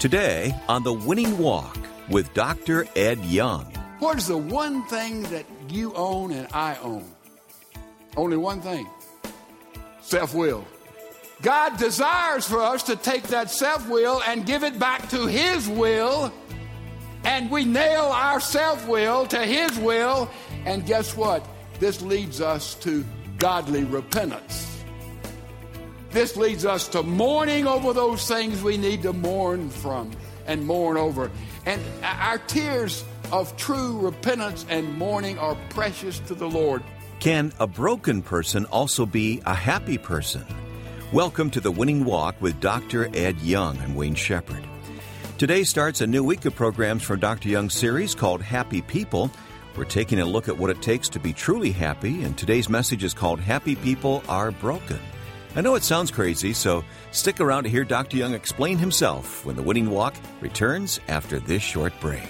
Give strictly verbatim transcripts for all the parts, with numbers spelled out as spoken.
Today on The Winning Walk with Doctor Ed Young. What is the one thing that you own and I own? Only one thing. Self-will. God desires for us to take that self-will and give it back to His will. And we nail our self-will to His will. And guess what? This leads us to godly repentance. This leads us to mourning over those things we need to mourn from and mourn over. And our tears of true repentance and mourning are precious to the Lord. Can a broken person also be a happy person? Welcome to The Winning Walk with Doctor Ed Young. I'm Wayne Shepherd. Today starts a new week of programs from Doctor Young's series called Happy People. We're taking a look at what it takes to be truly happy, and today's message is called Happy People Are Broken. I know it sounds crazy, so stick around to hear Doctor Young explain himself when The Winning Walk returns after this short break.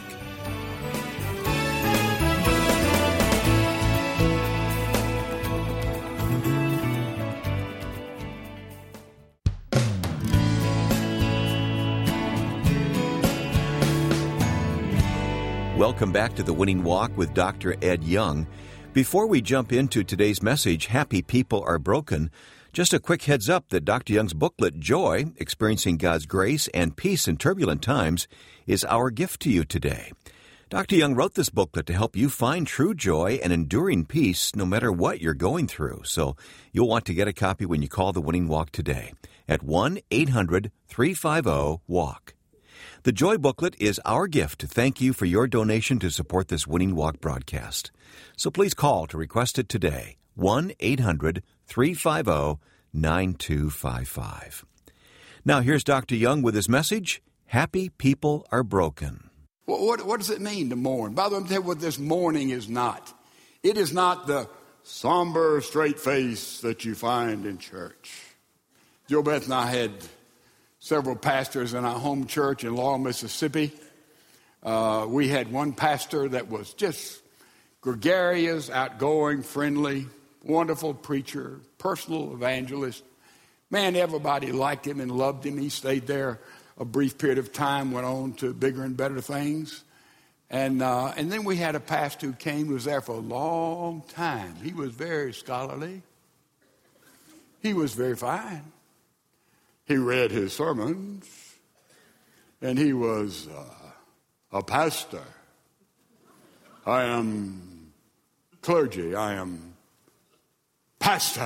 Welcome back to The Winning Walk with Doctor Ed Young. Before we jump into today's message, Happy People Are Broken, just a quick heads up that Doctor Young's booklet, Joy, Experiencing God's Grace and Peace in Turbulent Times, is our gift to you today. Doctor Young wrote this booklet to help you find true joy and enduring peace no matter what you're going through. So you'll want to get a copy when you call The Winning Walk today at one eight hundred three five zero walk. The Joy booklet is our gift to thank you for your donation to support this Winning Walk broadcast. So please call to request it today, one eight hundred three five zero nine two five five. Now here's Doctor Young with his message, Happy People Are Broken. What, what, what does it mean to mourn? By the way, I'm telling you what this mourning is not. It is not the somber, straight face that you find in church. Joe Beth and I had several pastors in our home church in Laurel, Mississippi. Uh, we had one pastor that was just gregarious, outgoing, friendly, wonderful preacher, personal evangelist. Man, everybody liked him and loved him. He stayed there a brief period of time, went on to bigger and better things. And uh, and then we had a pastor who came, who was there for a long time. He was very scholarly. He was very fine. He read his sermons, and he was uh, a pastor. I am clergy. I am pastor.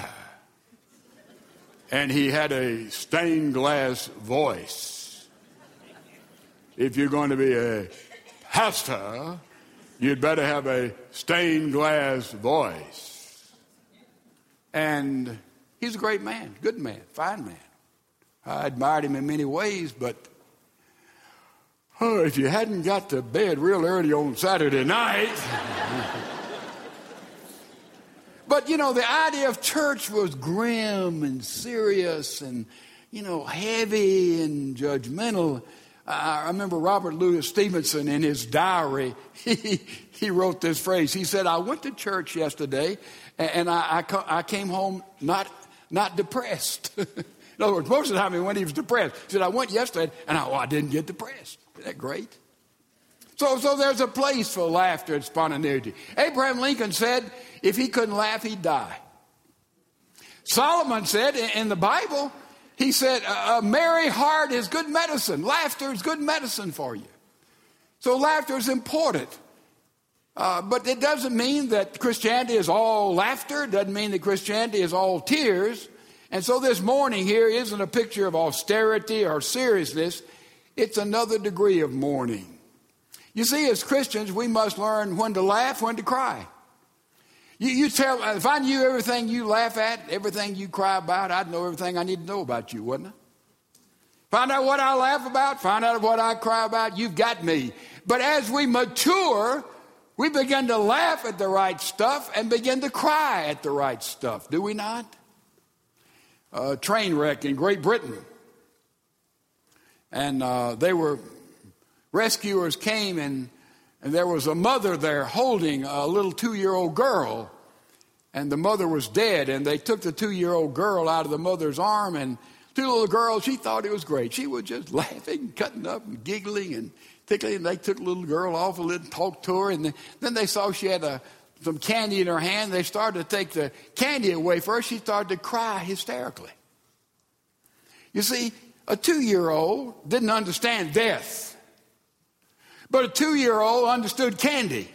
And he had a stained glass voice. If you're going to be a pastor, you'd better have a stained glass voice. And he's a great man, good man, fine man. I admired him in many ways, but oh, if you hadn't got to bed real early on Saturday night. But, you know, the idea of church was grim and serious and, you know, heavy and judgmental. I remember Robert Louis Stevenson in his diary, he, he wrote this phrase. He said, I went to church yesterday and I, I, I came home not, not depressed. In other words, most of the time when he was depressed, he said, I went yesterday and I, oh, I didn't get depressed. Isn't that great? So, so there's a place for laughter and spontaneity. Abraham Lincoln said if he couldn't laugh, he'd die. Solomon said in the Bible, he said, a merry heart is good medicine. Laughter is good medicine for you. So laughter is important. Uh, but it doesn't mean that Christianity is all laughter. It doesn't mean that Christianity is all tears. And so this morning here isn't a picture of austerity or seriousness. It's another degree of mourning. You see, as Christians, we must learn when to laugh, when to cry. You, you tell, if I knew everything you laugh at, everything you cry about, I'd know everything I need to know about you, wouldn't I? Find out what I laugh about, find out what I cry about, you've got me. But as we mature, we begin to laugh at the right stuff and begin to cry at the right stuff, do we not? A train wreck in Great Britain. And uh, they were, rescuers came and, and there was a mother there holding a little two-year-old girl. And the mother was dead, and they took the two-year-old girl out of the mother's arm and Two little girls, she thought it was great. She was just laughing, cutting up and giggling and tickling. And they took the little girl off a little and talked to her. And then they saw she had a, some candy in her hand. They started to take the candy away from her. She started to cry hysterically. You see, a two-year-old didn't understand death. But a two-year-old understood candy.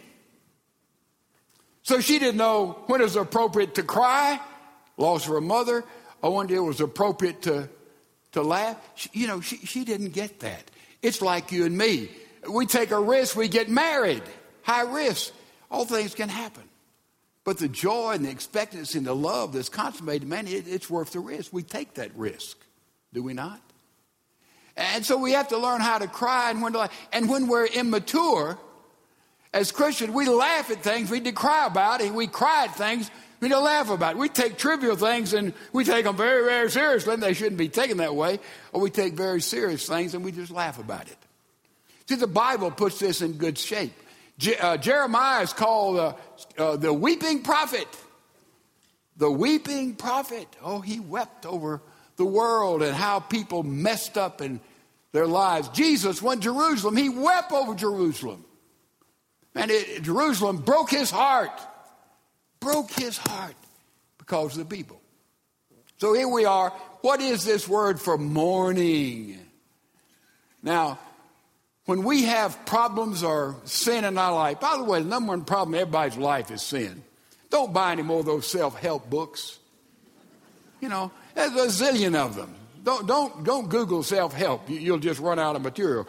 So she didn't know when it was appropriate to cry, loss of her mother, or when it was appropriate to, to laugh. She, you know, she, she didn't get that. It's like you and me. We take a risk, we get married. High risk. All things can happen. But the joy and the expectancy and the love that's consummated, man, it, it's worth the risk. We take that risk. Do we not? And so we have to learn how to cry and when to laugh. And when we're immature, as Christians, we laugh at things we need to cry about, and we cry at things we need to laugh about. We take trivial things and we take them very, very seriously, and they shouldn't be taken that way. Or we take very serious things and we just laugh about it. See, the Bible puts this in good shape. Je- uh, Jeremiah is called uh, uh, the weeping prophet. The weeping prophet. Oh, he wept over the world and how people messed up in their lives. Jesus went to Jerusalem. He wept over Jerusalem. And it, Jerusalem broke his heart. Broke his heart because of the people. So here we are. What is this word for mourning? Now, when we have problems or sin in our life, by the way, the number one problem in everybody's life is sin. Don't buy any more of those self-help books. You know, there's a zillion of them. Don't, don't, don't Google self-help. You'll just run out of material.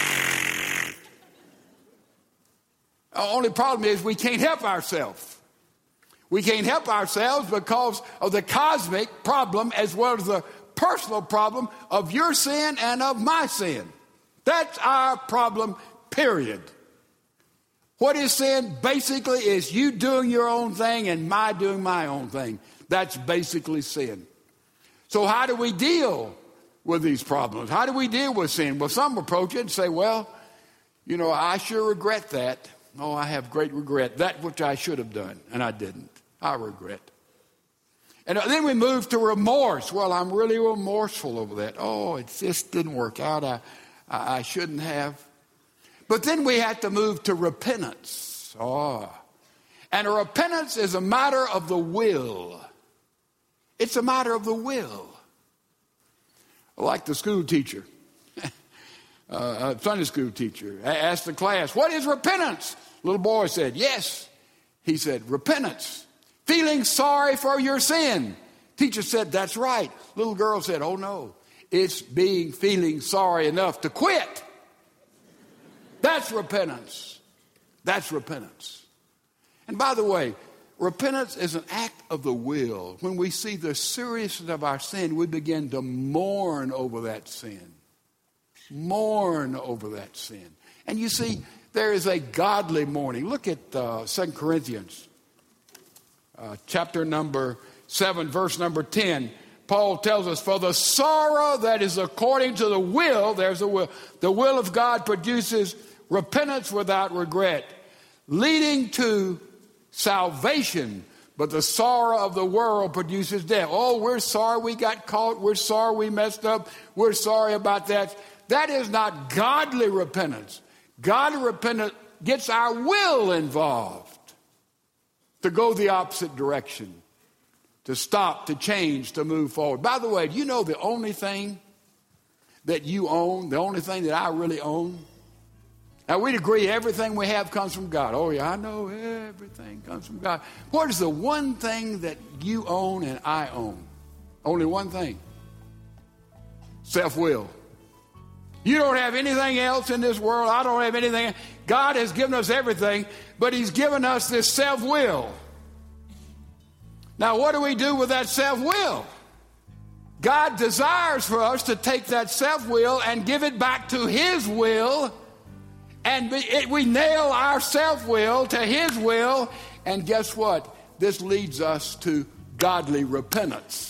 The only problem is we can't help ourselves. We can't help ourselves because of the cosmic problem as well as the personal problem of your sin and of my sin. That's our problem, period. What is sin? Basically is you doing your own thing and my doing my own thing. That's basically sin. So how do we deal with these problems? How do we deal with sin? Well, some approach it and say, well, you know, I sure regret that. Oh, I have great regret. That which I should have done, and I didn't. I regret. And then we move to remorse. Well, I'm really remorseful over that. Oh, it just didn't work out. I, I, I shouldn't have. But then we have to move to repentance. Oh. And a repentance is a matter of the will. It's a matter of the will. Like the school teacher. Uh, a Sunday school teacher asked the class, what is repentance? Little boy said, yes. He said, repentance. Feeling sorry for your sin. Teacher said, that's right. Little girl said, oh no. It's being feeling sorry enough to quit. That's repentance. That's repentance. And by the way, repentance is an act of the will. When we see the seriousness of our sin, we begin to mourn over that sin. Mourn over that sin. And you see, there is a godly mourning. Look at uh, Second Corinthians, uh, chapter number seven, verse number ten. Paul tells us, for the sorrow that is according to the will, there's a will, the will of God produces repentance without regret, leading to salvation. But the sorrow of the world produces death. Oh, we're sorry we got caught. We're sorry we messed up. We're sorry about that. That is not godly repentance. Godly repentance gets our will involved to go the opposite direction, to stop, to change, to move forward. By the way, do you know the only thing that you own, the only thing that I really own? Now, we'd agree everything we have comes from God. Oh, yeah, I know everything comes from God. What is the one thing that you own and I own? Only one thing. Self-will. You don't have anything else in this world. I don't have anything. God has given us everything, but he's given us this self-will. Now, what do we do with that self-will? God desires for us to take that self-will and give it back to his will, and we, it, we nail our self-will to his will, and guess what? This leads us to godly repentance.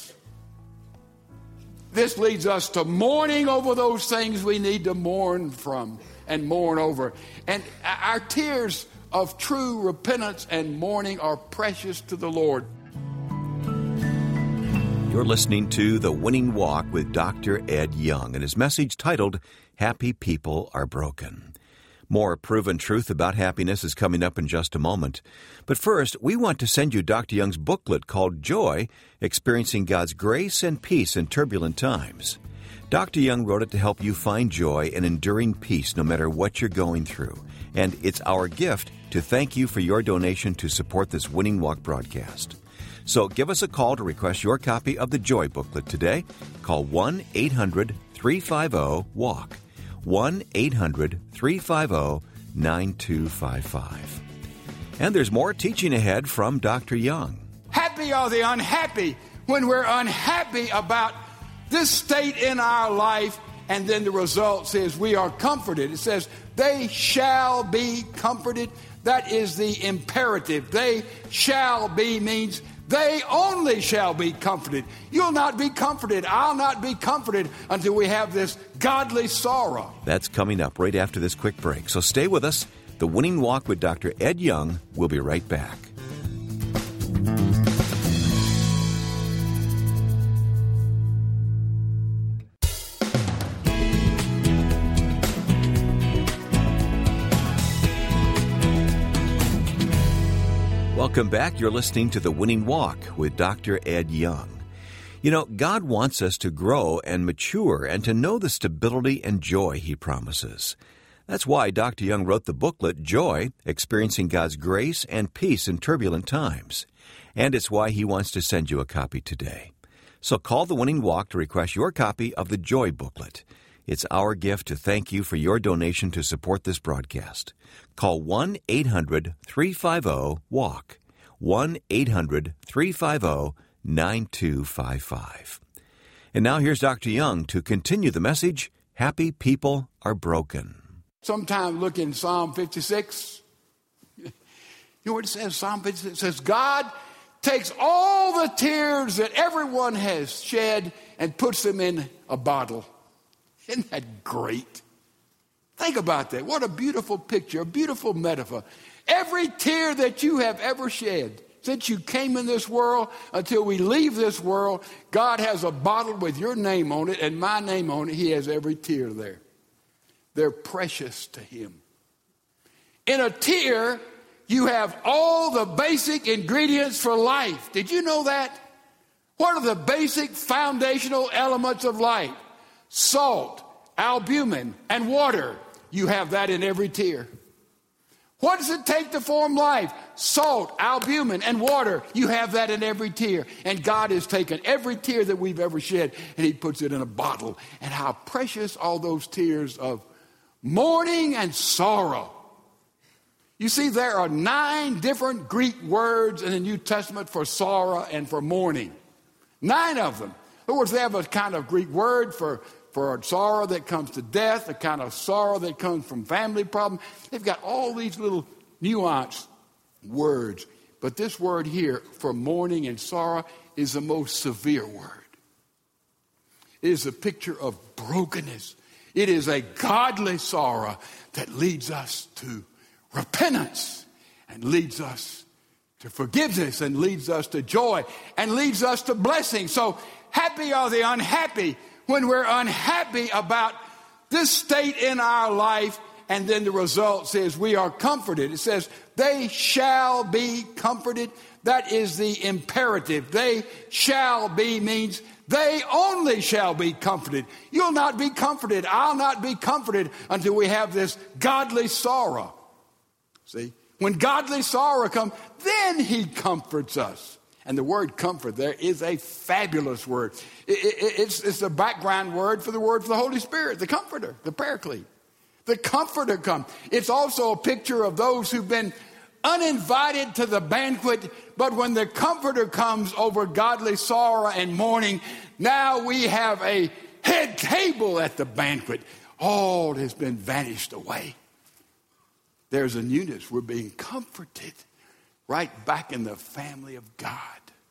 This leads us to mourning over those things we need to mourn from and mourn over. And our tears of true repentance and mourning are precious to the Lord. You're listening to The Winning Walk with Doctor Ed Young and his message titled, Happy People Are Broken. More proven truth about happiness is coming up in just a moment. But first, we want to send you Doctor Young's booklet called Joy, Experiencing God's Grace and Peace in Turbulent Times. Doctor Young wrote it to help you find joy and enduring peace no matter what you're going through. And it's our gift to thank you for your donation to support this Winning Walk broadcast. So give us a call to request your copy of the Joy booklet today. Call one eight hundred three five zero walk. one eight hundred three five zero nine two five five. And there's more teaching ahead from Doctor Young. Happy are the unhappy when we're unhappy about this state in our life, and then the result says we are comforted. It says, they shall be comforted. That is the imperative. They shall be means they only shall be comforted. You'll not be comforted. I'll not be comforted until we have this godly sorrow. That's coming up right after this quick break. So stay with us. The Winning Walk with Doctor Ed Young will be right back. Welcome back. You're listening to The Winning Walk with Doctor Ed Young. You know, God wants us to grow and mature and to know the stability and joy He promises. That's why Doctor Young wrote the booklet, Joy, Experiencing God's Grace and Peace in Turbulent Times. And it's why He wants to send you a copy today. So call The Winning Walk to request your copy of the Joy booklet. It's our gift to thank you for your donation to support this broadcast. Call one eight hundred three five zero walk. one eight hundred three five zero nine two five five. And now here's Doctor Young to continue the message, Happy People Are Broken. Sometime look in Psalm fifty-six. You know what it says? Psalm fifty-six, it says, God takes all the tears that everyone has shed and puts them in a bottle. Isn't that great? Think about that. What a beautiful picture, a beautiful metaphor. Every tear that you have ever shed since you came in this world until we leave this world, God has a bottle with your name on it and my name on it. He has every tear there. They're precious to Him. In a tear, you have all the basic ingredients for life. Did you know that? What are the basic foundational elements of life? Salt, albumin, and water. You have that in every tear. What does it take to form life? Salt, albumin, and water. You have that in every tear. And God has taken every tear that we've ever shed and He puts it in a bottle. And how precious all those tears of mourning and sorrow. You see, there are nine different Greek words in the New Testament for sorrow and for mourning. Nine of them. In other words, they have a kind of Greek word for For a sorrow that comes to death, a kind of sorrow that comes from family problem. They've got all these little nuanced words. But this word here for mourning and sorrow is the most severe word. It is a picture of brokenness. It is a godly sorrow that leads us to repentance and leads us to forgiveness and leads us to joy and leads us to blessing. So happy are the unhappy when we're unhappy about this state in our life, and then the result says we are comforted. It says, they shall be comforted. That is the imperative. They shall be means they only shall be comforted. You'll not be comforted. I'll not be comforted until we have this godly sorrow. See, when godly sorrow comes, then He comforts us. And the word comfort there is a fabulous word. It, it, it's, it's a background word for the word for the Holy Spirit, the Comforter, the Paraclete. The Comforter comes. It's also a picture of those who've been uninvited to the banquet, but when the Comforter comes over godly sorrow and mourning, now we have a head table at the banquet. All has been vanished away. There's a newness. We're being comforted. Right back in the family of God.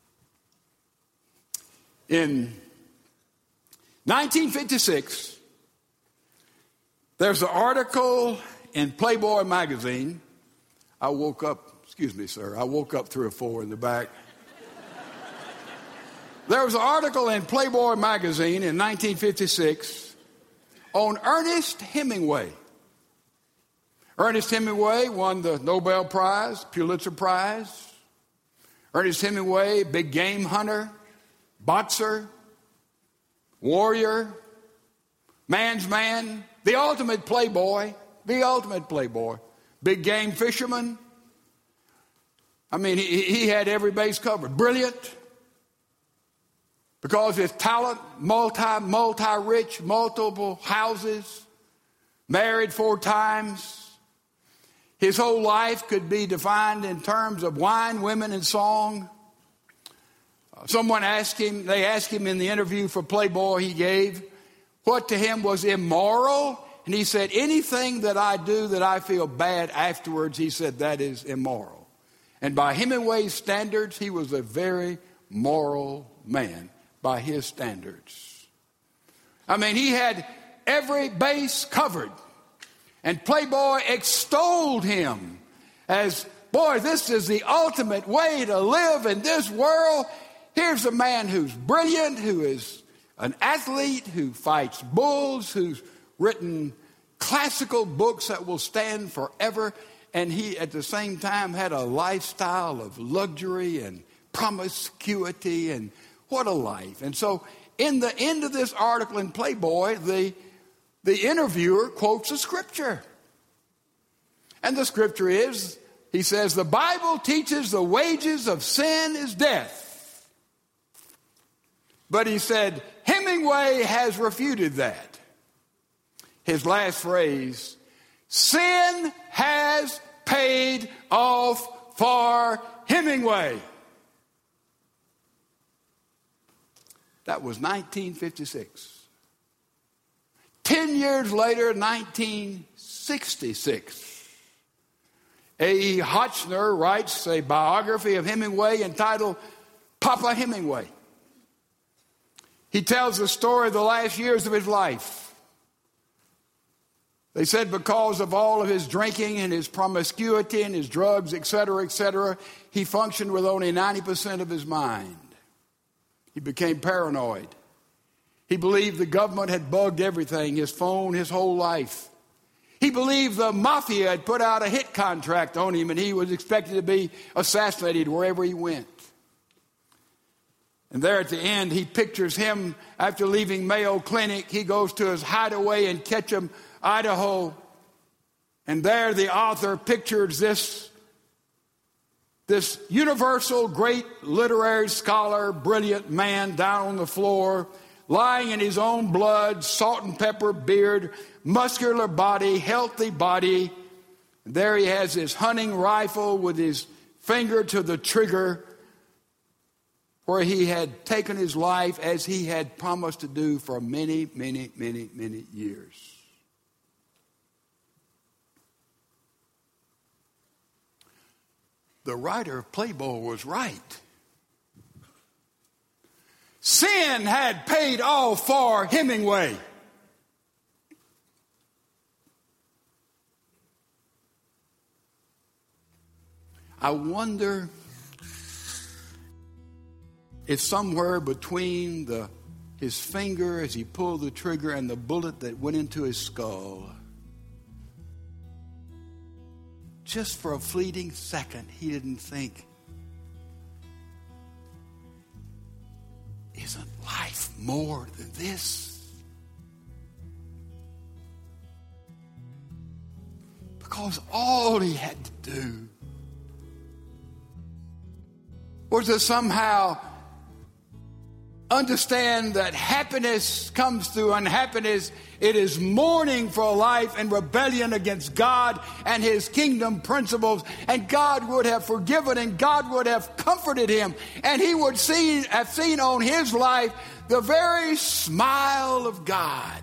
In nineteen fifty-six, there's an article in Playboy magazine. I woke up, excuse me, sir, I woke up three or four in the back. There was an article in Playboy magazine in nineteen fifty-six on Ernest Hemingway. Ernest Hemingway won the Nobel Prize, Pulitzer Prize. Ernest Hemingway, big game hunter, boxer, warrior, man's man, the ultimate playboy, the ultimate playboy, big game fisherman. I mean, he, he had every base covered. Brilliant. Because his talent, multi, multi-rich, multiple houses, married four times. His whole life could be defined in terms of wine, women, and song. Someone asked him, they asked him in the interview for Playboy he gave, what to him was immoral. And he said, anything that I do that I feel bad afterwards, he said, that is immoral. And by Hemingway's standards, he was a very moral man by his standards. I mean, he had every base covered. And Playboy extolled him as, boy, this is the ultimate way to live in this world. Here's a man who's brilliant, who is an athlete, who fights bulls, who's written classical books that will stand forever. And he, at the same time, had a lifestyle of luxury and promiscuity, and what a life. And so in the end of this article in Playboy, the The interviewer quotes a scripture. And the scripture is, he says, the Bible teaches the wages of sin is death. But he said, Hemingway has refuted that. His last phrase, sin has paid off for Hemingway. That was nineteen fifty-six. Ten years later, nineteen sixty-six, A E Hotchner writes a biography of Hemingway entitled Papa Hemingway. He tells the story of the last years of his life. They said because of all of his drinking and his promiscuity and his drugs, et cetera, et cetera, he functioned with only ninety percent of his mind. He became paranoid. He believed the government had bugged everything, his phone, his whole life. He believed the mafia had put out a hit contract on him and he was expected to be assassinated wherever he went. And there at the end, he pictures him after leaving Mayo Clinic. He goes to his hideaway in Ketchum, Idaho. And there the author pictures this, this universal great literary scholar, brilliant man down on the floor, lying in his own blood, salt and pepper beard, muscular body, healthy body. And there he has his hunting rifle with his finger to the trigger, where he had taken his life as he had promised to do for many, many, many, many years. The writer of Playboy was right. Sin had paid off for Hemingway. I wonder if somewhere between the, his finger as he pulled the trigger and the bullet that went into his skull, just for a fleeting second, he didn't think, isn't life more than this? Because all he had to do was to somehow understand that happiness comes through unhappiness. It is mourning for life and rebellion against God and his kingdom principles. And God would have forgiven and God would have comforted him. And he would see, have seen on his life the very smile of God.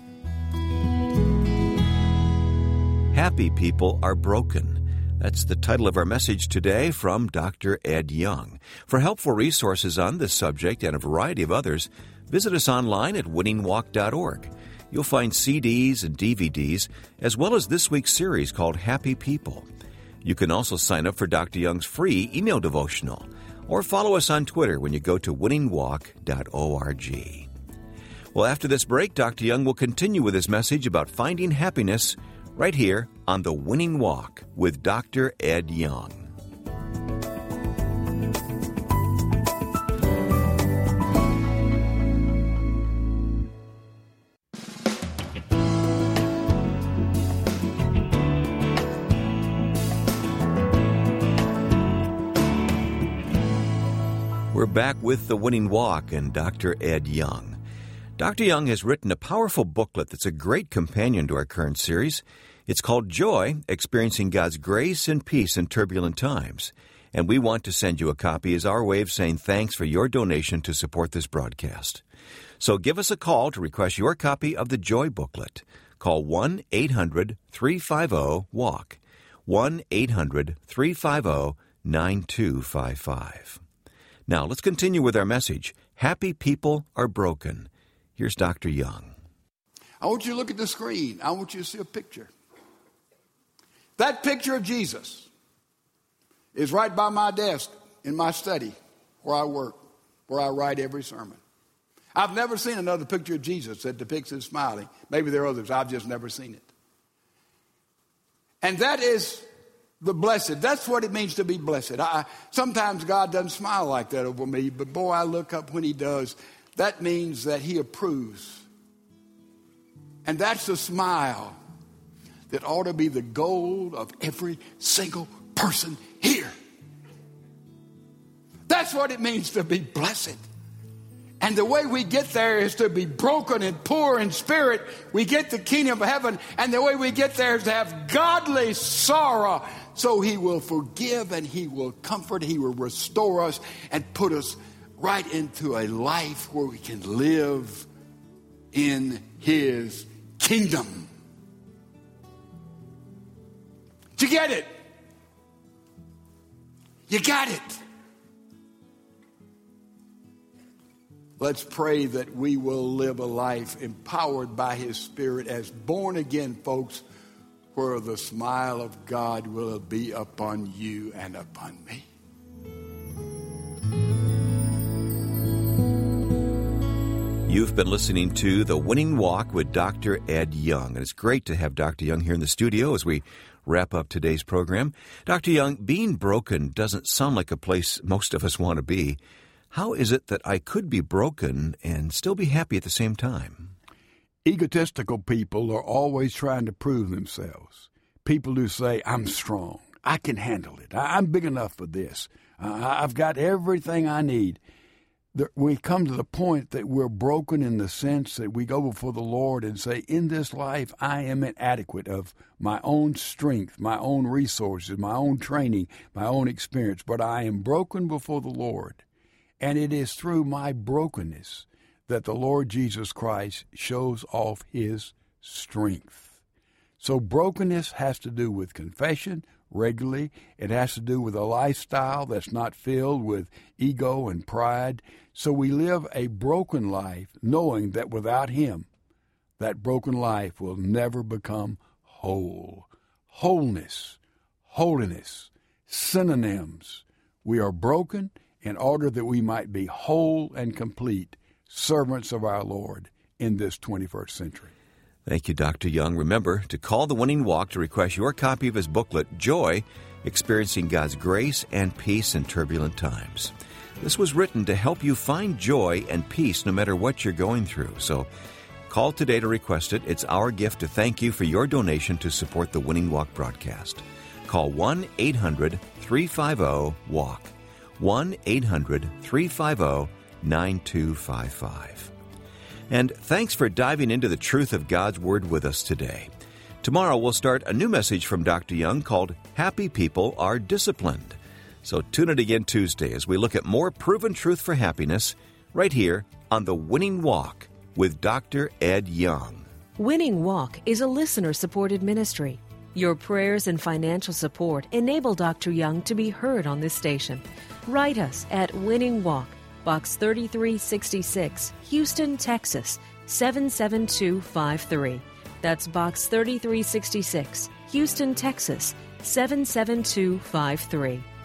Happy people are broken. That's the title of our message today from Doctor Ed Young. For helpful resources on this subject and a variety of others, visit us online at winning walk dot org. You'll find C Ds and D V Ds, as well as this week's series called Happy People. You can also sign up for Doctor Young's free email devotional. or follow us on Twitter when you go to winning walk dot org. Well, after this break, Doctor Young will continue with his message about finding happiness right here on The Winning Walk with Doctor Ed Young. We're back with The Winning Walk and Doctor Ed Young. Doctor Young has written a powerful booklet that's a great companion to our current series. It's called Joy, Experiencing God's Grace and Peace in Turbulent Times. And we want to send you a copy as our way of saying thanks for your donation to support this broadcast. So give us a call to request your copy of the Joy booklet. Call one eight hundred three five zero walk, one eight hundred three five zero nine two five five. Now, let's continue with our message, Happy People Are Broken. Here's Doctor Young. I want you to look at the screen. I want you to see a picture. That picture of Jesus is right by my desk in my study where I work, where I write every sermon. I've never seen another picture of Jesus that depicts him smiling. Maybe there are others. I've just never seen it. And that is the blessed. That's what it means to be blessed. I, sometimes God doesn't smile like that over me, but boy, I look up when he does. That means that he approves. And that's the smile that ought to be the goal of every single person here. That's what it means to be blessed. And the way we get there is to be broken and poor in spirit. We get the kingdom of heaven. And the way we get there is to have godly sorrow. So he will forgive and he will comfort. He will restore us and put us right into a life where we can live in his kingdom. Did you get it? You got it. Let's pray that we will live a life empowered by his Spirit as born again folks, where the smile of God will be upon you and upon me. You've been listening to The Winning Walk with Doctor Ed Young. And it's great to have Doctor Young here in the studio as we wrap up today's program. Doctor Young, being broken doesn't sound like a place most of us want to be. How is it that I could be broken and still be happy at the same time? Egotistical people are always trying to prove themselves. People who say, I'm strong. I can handle it. I'm big enough for this. I've got everything I need. We come to the point that we're broken in the sense that we go before the Lord and say, in this life, I am inadequate of my own strength, my own resources, my own training, my own experience. But I am broken before the Lord. And it is through my brokenness that the Lord Jesus Christ shows off his strength. So brokenness has to do with confession regularly. It has to do with a lifestyle that's not filled with ego and pride. So we live a broken life knowing that without him, that broken life will never become whole. Wholeness, holiness, synonyms. We are broken in order that we might be whole and complete servants of our Lord in this twenty-first century. Thank you, Doctor Young. Remember to call The Winning Walk to request your copy of his booklet, Joy, Experiencing God's Grace and Peace in Turbulent Times. This was written to help you find joy and peace no matter what you're going through. So call today to request it. It's our gift to thank you for your donation to support the Winning Walk broadcast. Call one eight hundred three five zero walk, one eight hundred three five zero nine two five five. And thanks for diving into the truth of God's Word with us today. Tomorrow we'll start a new message from Doctor Young called Happy People Are Disciplined. So tune in again Tuesday as we look at more proven truth for happiness right here on The Winning Walk with Doctor Ed Young. Winning Walk is a listener-supported ministry. Your prayers and financial support enable Doctor Young to be heard on this station. Write us at Winning Walk, Box thirty-three sixty-six, Houston, Texas, seven seven two five three. That's Box thirty-three sixty-six, Houston, Texas, seven seven two five three.